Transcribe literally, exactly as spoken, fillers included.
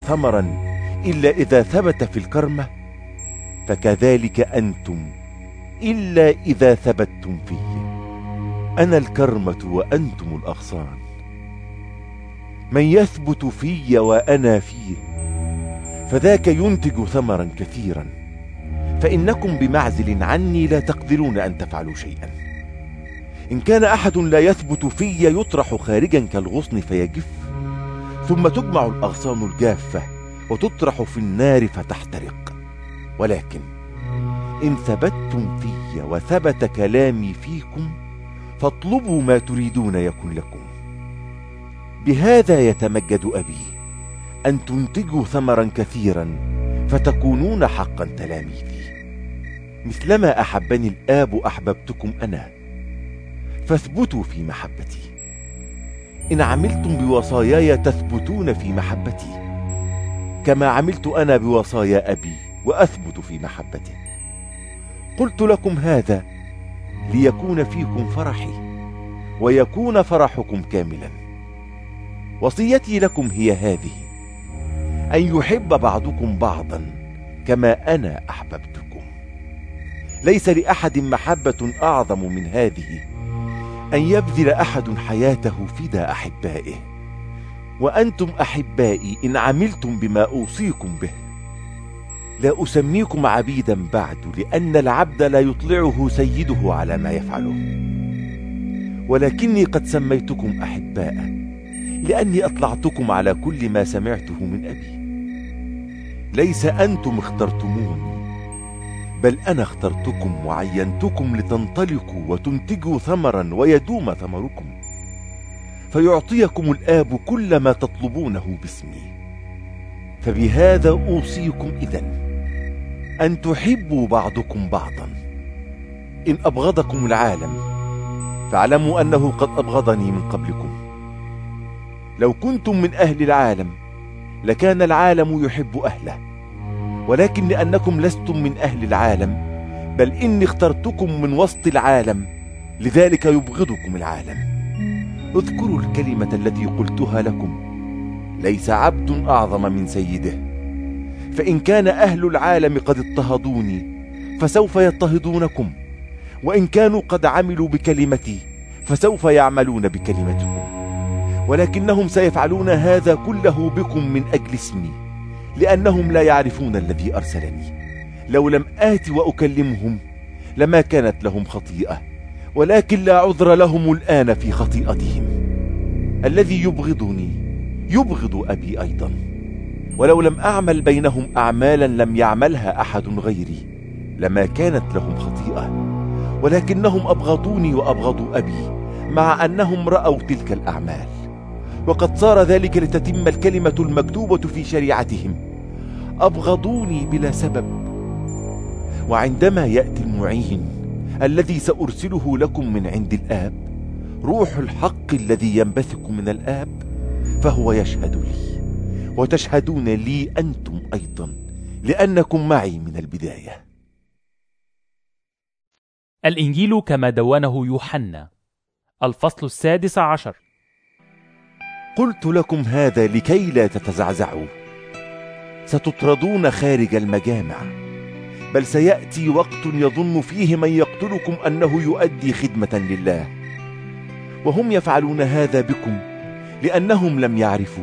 ثمرا إلا إذا ثبت في الكرمة، فكذلك أنتم إلا إذا ثبتتم في. أنا الكرمة وأنتم الأغصان، من يثبت في وأنا فيه فذاك ينتج ثمرا كثيرا، فإنكم بمعزل عني لا تقدرون أن تفعلوا شيئا. إن كان أحد لا يثبت في يطرح خارجا كالغصن فيجف، ثم تجمع الأغصان الجافة وتطرح في النار فتحترق. ولكن إن ثبتتم في وثبت كلامي فيكم فاطلبوا ما تريدون يكن لكم. بهذا يتمجد أبي، أن تنتجوا ثمرا كثيرا فتكونون حقا تلاميذي. مثلما أحبني الآب أحببتكم أنا، فاثبتوا في محبتي. إن عملتم بوصاياي تثبتون في محبتي، كما عملت أنا بوصايا أبي وأثبت في محبته. قلت لكم هذا ليكون فيكم فرحي ويكون فرحكم كاملا. وصيتي لكم هي هذه: أن يحب بعضكم بعضا كما أنا أحببتكم. ليس لأحد محبة أعظم من هذه، أن يبذل أحد حياته فداء أحبائه. وأنتم أحبائي إن عملتم بما أوصيكم به. لا أسميكم عبيدا بعد، لأن العبد لا يطلعه سيده على ما يفعله، ولكني قد سميتكم أحباء لأني أطلعتكم على كل ما سمعته من أبي. ليس أنتم اخترتموني، بل أنا اخترتكم وعينتكم لتنطلقوا وتنتجوا ثمرا ويدوم ثمركم، فيعطيكم الآب كل ما تطلبونه باسمي. فبهذا أوصيكم إذن أن تحبوا بعضكم بعضا. إن أبغضكم العالم فاعلموا أنه قد أبغضني من قبلكم. لو كنتم من أهل العالم لكان العالم يحب أهله، ولكن لأنكم لستم من أهل العالم بل إني اخترتكم من وسط العالم، لذلك يبغضكم العالم. اذكروا الكلمة التي قلتها لكم: ليس عبد أعظم من سيده. فإن كان أهل العالم قد اضطهدوني فسوف يضطهدونكم، وإن كانوا قد عملوا بكلمتي فسوف يعملون بكلمتكم. ولكنهم سيفعلون هذا كله بكم من أجل اسمي، لأنهم لا يعرفون الذي أرسلني. لو لم آت وأكلمهم لما كانت لهم خطيئة، ولكن لا عذر لهم الآن في خطيئتهم. الذي يبغضني يبغض أبي أيضا. ولو لم أعمل بينهم أعمالا لم يعملها أحد غيري لما كانت لهم خطيئة، ولكنهم أبغضوني وأبغضوا أبي مع أنهم رأوا تلك الأعمال. وقد صار ذلك لتتم الكلمة المكتوبة في شريعتهم: أبغضوني بلا سبب. وعندما يأتي المعين الذي سأرسله لكم من عند الآب، روح الحق الذي ينبثق من الآب، فهو يشهد لي، وتشهدون لي أنتم أيضا، لأنكم معي من البداية. الإنجيل كما دونه يوحنا، الفصل السادس عشر. قلت لكم هذا لكي لا تتزعزعوا. ستطردون خارج المجامع، بل سيأتي وقت يظن فيه من يقتلكم أنه يؤدي خدمة لله، وهم يفعلون هذا بكم لأنهم لم يعرفوا